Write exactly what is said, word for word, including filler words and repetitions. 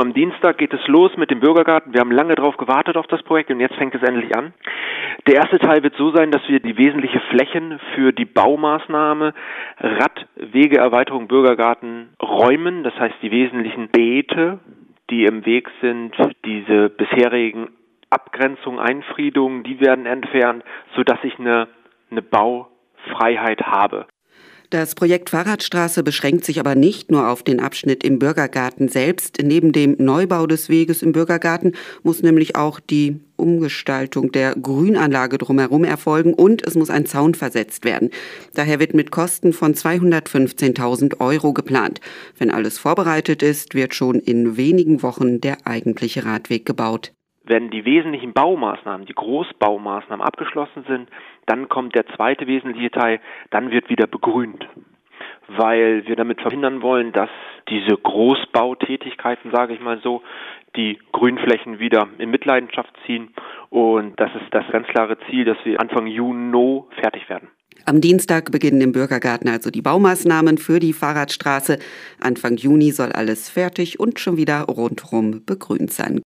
am Dienstag geht es los mit dem Bürgergarten. Wir haben lange darauf gewartet auf das Projekt und jetzt fängt es endlich an. Der erste Teil wird so sein, dass wir die wesentlichen Flächen für die Baumaßnahme Radwegeerweiterung Bürgergarten räumen. Das heißt, die wesentlichen Beete, die im Weg sind, diese bisherigen Abgrenzungen, Einfriedungen, die werden entfernt, sodass ich eine, eine Baufreiheit habe. Das Projekt Fahrradstraße beschränkt sich aber nicht nur auf den Abschnitt im Bürgergarten selbst. Neben dem Neubau des Weges im Bürgergarten muss nämlich auch die Umgestaltung der Grünanlage drumherum erfolgen und es muss ein Zaun versetzt werden. Daher wird mit Kosten von zweihundertfünfzehntausend Euro geplant. Wenn alles vorbereitet ist, wird schon in wenigen Wochen der eigentliche Radweg gebaut. Wenn die wesentlichen Baumaßnahmen, die Großbaumaßnahmen abgeschlossen sind, dann kommt der zweite wesentliche Teil, dann wird wieder begrünt, weil wir damit verhindern wollen, dass diese Großbautätigkeiten, sage ich mal so, die Grünflächen wieder in Mitleidenschaft ziehen und das ist das ganz klare Ziel, dass wir Anfang Juni fertig werden. Am Dienstag beginnen im Bürgergarten also die Baumaßnahmen für die Fahrradstraße. Anfang Juni soll alles fertig und schon wieder rundherum begrünt sein.